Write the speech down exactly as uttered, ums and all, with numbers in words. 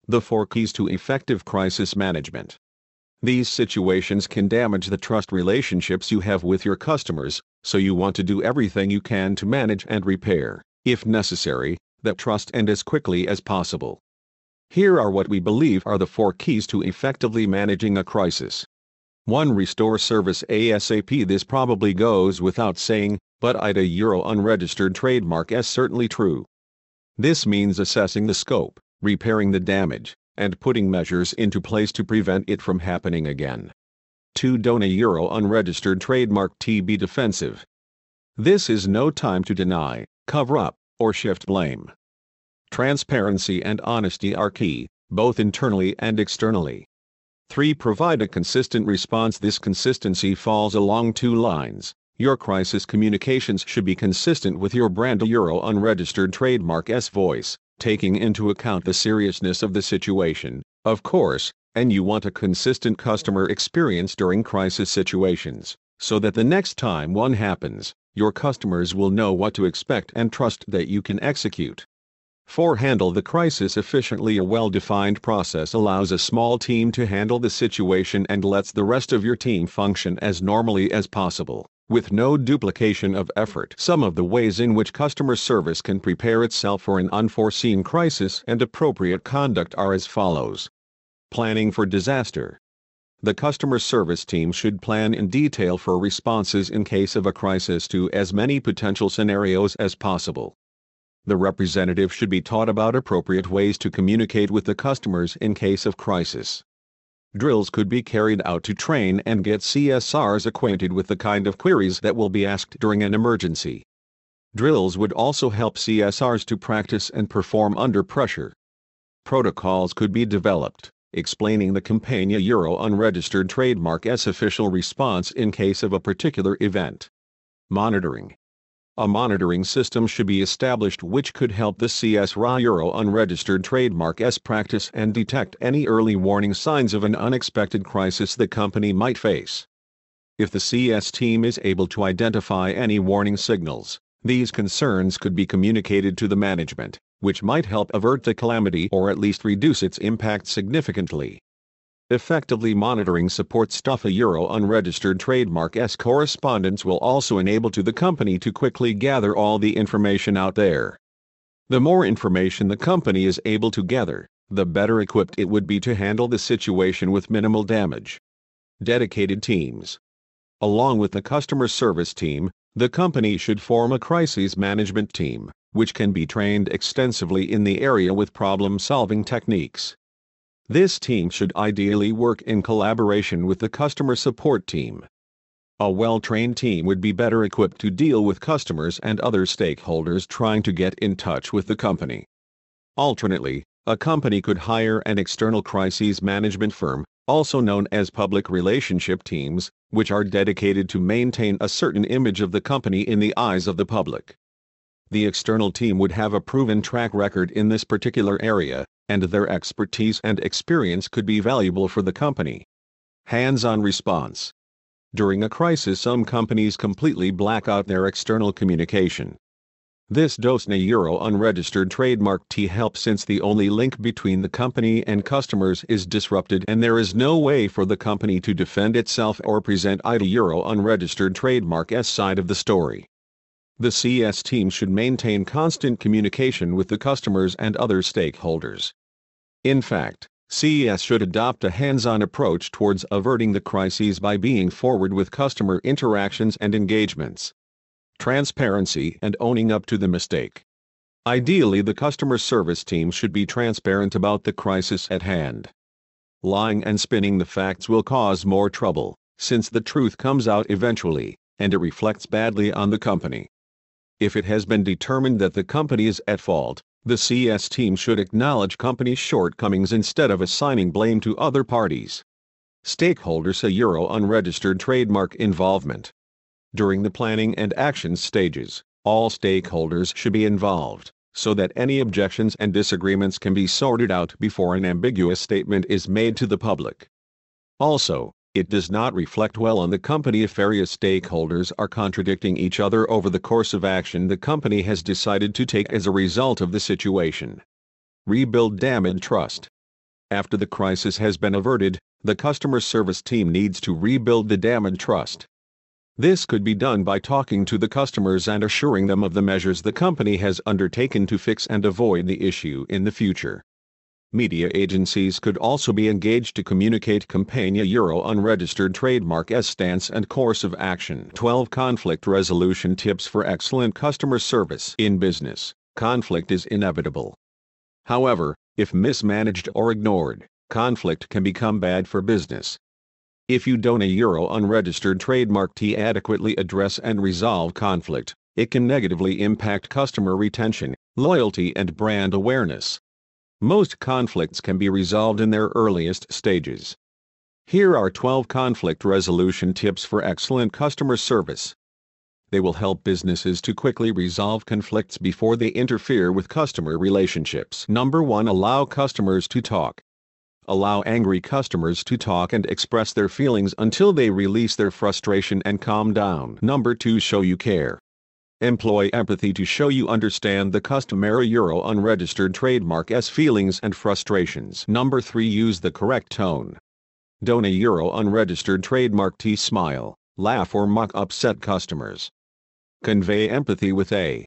The four keys to effective crisis management. These situations can damage the trust relationships you have with your customers, so you want to do everything you can to manage and repair, if necessary, that trust and as quickly as possible. Here are what we believe are the four keys to effectively managing a crisis. one. Restore service ASAP. This probably goes without saying, but I D A Euro unregistered trademark is certainly true. This means assessing the scope, repairing the damage, and putting measures into place to prevent it from happening again. two. Don't a Euro unregistered trademark to be defensive. This is no time to deny, cover up, or shift blame. Transparency and honesty are key, both internally and externally. three. Provide a consistent response. This consistency falls along two lines. Your crisis communications should be consistent with your brand Euro unregistered trademark's voice, taking into account the seriousness of the situation, of course, and you want a consistent customer experience during crisis situations, so that the next time one happens, your customers will know what to expect and trust that you can execute. four. Handle the crisis efficiently. A well-defined process allows a small team to handle the situation and lets the rest of your team function as normally as possible, with no duplication of effort. Some of the ways in which customer service can prepare itself for an unforeseen crisis and appropriate conduct are as follows. Planning for disaster. The customer service team should plan in detail for responses in case of a crisis to as many potential scenarios as possible. The representative should be taught about appropriate ways to communicate with the customers in case of crisis. Drills could be carried out to train and get C S Rs acquainted with the kind of queries that will be asked during an emergency. Drills would also help C S Rs to practice and perform under pressure. Protocols could be developed, explaining the Campania Euro unregistered trademark's official response in case of a particular event. Monitoring. A monitoring system should be established which could help the C S R A Euro unregistered trademark's practice and detect any early warning signs of an unexpected crisis the company might face. If the C S team is able to identify any warning signals, these concerns could be communicated to the management, which might help avert the calamity or at least reduce its impact significantly. Effectively monitoring support stuff. A Euro unregistered trademark's correspondence will also enable to the company to quickly gather all the information out there. The more information the company is able to gather, the better equipped it would be to handle the situation with minimal damage. Dedicated teams. Along with the customer service team, the company should form a crisis management team, which can be trained extensively in the area with problem-solving techniques. This team should ideally work in collaboration with the customer support team. A well-trained team would be better equipped to deal with customers and other stakeholders trying to get in touch with the company. Alternately, a company could hire an external crises management firm, also known as public relationship teams, which are dedicated to maintain a certain image of the company in the eyes of the public. The external team would have a proven track record in this particular area, and their expertise and experience could be valuable for the company. Hands-on response. During a crisis, some companies completely black out their external communication. This doesn't a Euro unregistered trademark to help, since the only link between the company and customers is disrupted and there is no way for the company to defend itself or present I D A Euro unregistered trademark's side of the story. The C S team should maintain constant communication with the customers and other stakeholders. In fact, C S should adopt a hands-on approach towards averting the crises by being forward with customer interactions and engagements. Transparency and owning up to the mistake. Ideally, the customer service team should be transparent about the crisis at hand. Lying and spinning the facts will cause more trouble, since the truth comes out eventually, and it reflects badly on the company. If it has been determined that the company is at fault, the C S team should acknowledge company shortcomings instead of assigning blame to other parties. Stakeholders. A Euro unregistered trademark involvement. During the planning and action stages, all stakeholders should be involved, so that any objections and disagreements can be sorted out before an ambiguous statement is made to the public. Also, it does not reflect well on the company if various stakeholders are contradicting each other over the course of action the company has decided to take as a result of the situation. Rebuild damaged trust. After the crisis has been averted, the customer service team needs to rebuild the damaged trust. This could be done by talking to the customers and assuring them of the measures the company has undertaken to fix and avoid the issue in the future. Media agencies could also be engaged to communicate Campania Euro unregistered trademark's stance and course of action. twelve Conflict resolution tips for excellent customer service. In business, conflict is inevitable. However, if mismanaged or ignored, conflict can become bad for business. If you don't a Euro unregistered trademark to adequately address and resolve conflict, it can negatively impact customer retention, loyalty and brand awareness. Most conflicts can be resolved in their earliest stages. Here are twelve conflict resolution tips for excellent customer service. They will help businesses to quickly resolve conflicts before they interfere with customer relationships. Number one. Allow customers to talk. Allow angry customers to talk and express their feelings until they release their frustration and calm down. Number two. Show you care. Employ empathy to show you understand the customer Euro unregistered trademark's feelings and frustrations. Number three. Use the correct tone. Don't a Euro unregistered trademark to smile, laugh or mock upset customers. Convey empathy with a